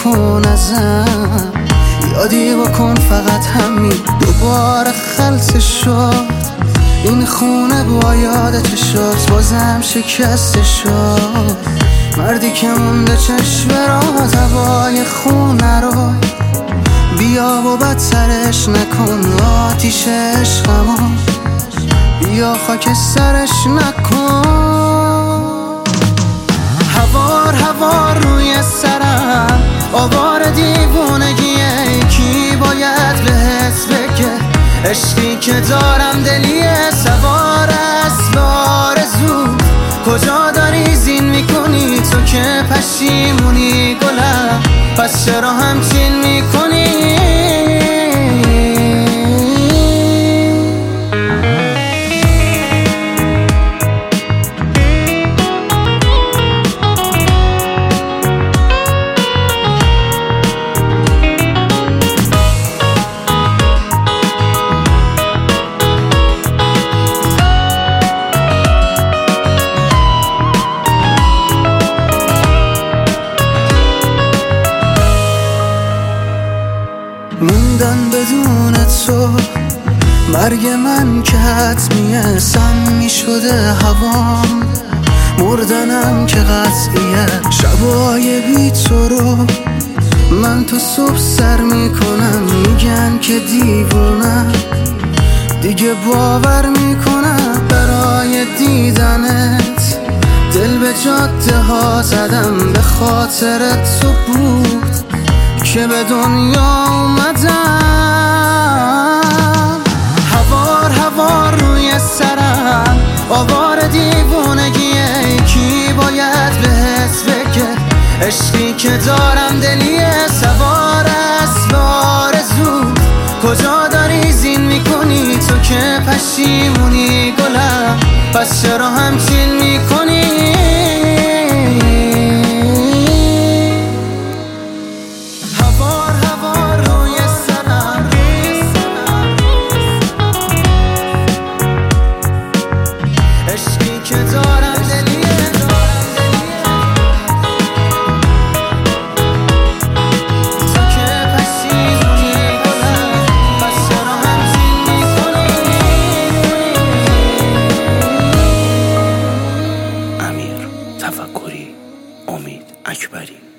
بکن ازم، یادی بکن فقط همین دوباره خلص شد. این خونه با یاد چشات بازم شکسته شد. مردی که مونده چشم را هوای خونه رو، بیا و بد سرش نکن آتیش عشقمو، بیا خاک سرش نکن. هوار هوار روی سرم آوار دیوونگیه، کی باید بهت بگه عشقی که دارم دلیه. سوار اسب آرزو کجا داری زین میکنی تو که پشیمونی گلم، پس چرا همچین میکنی؟ موندن بدون تو، مرگ من که حتمیه، سمی شده هوام، مردنم که قطعیه. شبای بی تو رو من تو صبح سر میکنم، میگن که دیوونم دیگه باور میکنم. برای دیدنت دل به جاده ها زدم، به خاطر تو بود که به دنیا اومدم. هوار هوار روی سرم آوار دیوونگیه، کی باید بهت بگه عشقی که دارم دلیه. سوار اسب آرزو کجا داری زین میکنی تو که پشیمونی گلم، پس چرا همچین میکنی؟ تفکری، امید اکبری.